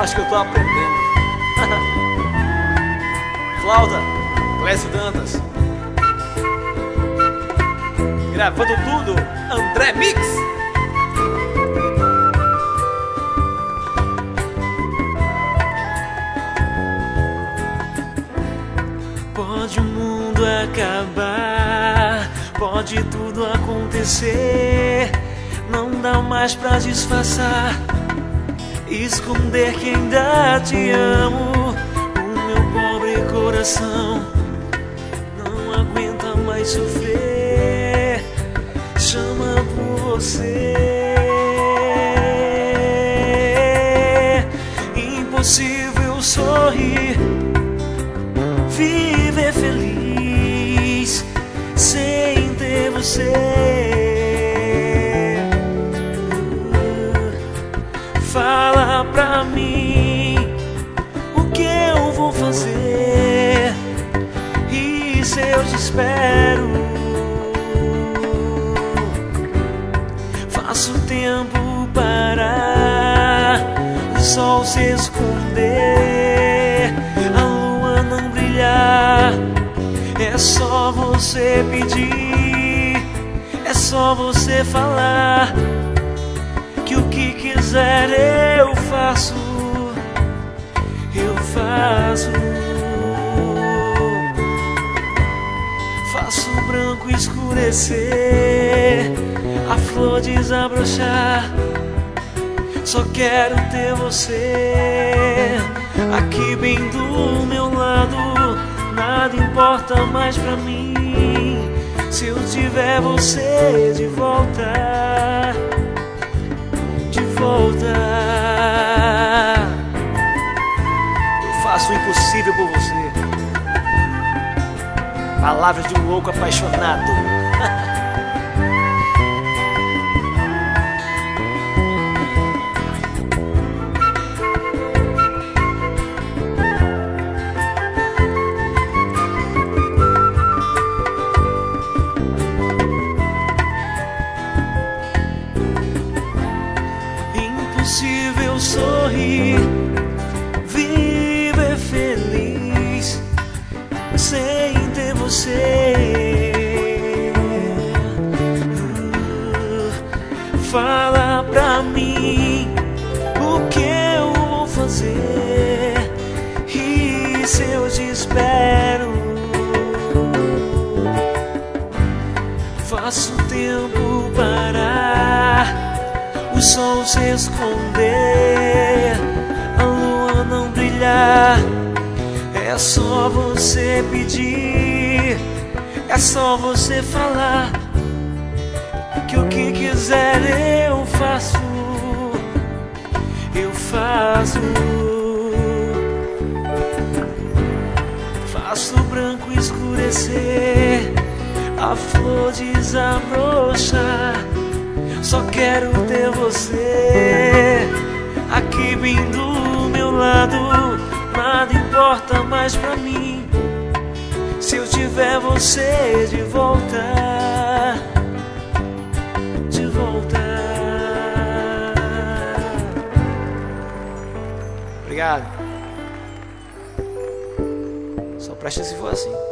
acho que eu tô aprendendo. Flauta, Clécio Dantas. Gravando tudo, André Mix. Pode o mundo acabar, pode tudo acontecer, não dá mais pra disfarçar, esconder que ainda te amo. O meu pobre coração não aguenta mais sofrer, chama por você. Impossível sorrir, viver feliz sem ter você. Fala pra mim o que eu vou fazer e se eu te espero. Faço o tempo parar, o sol se esconder, a lua não brilhar. É só você pedir, é só você falar, que o que quiser eu faço, eu faço. Faço o branco escurecer, a flor desabrochar. Só quero ter você aqui bem do meu lado. Nada importa mais pra mim se eu tiver você de volta. De volta. Eu faço o impossível por você. Palavras de um louco apaixonado. Impossível sorrir, viver feliz sem ter você. Fala pra mim o que eu vou fazer e se eu te espero. Faço o tempo parar, o sol se esconder, a lua não brilhar. É só você pedir, é só você falar, que o que quiser eu faço, eu faço. Faço o branco escurecer, a flor desabrochar. Só quero ter você aqui bem do meu lado. Nada importa mais pra mim se eu tiver você de volta. De volta. Obrigado. Só presta se for assim.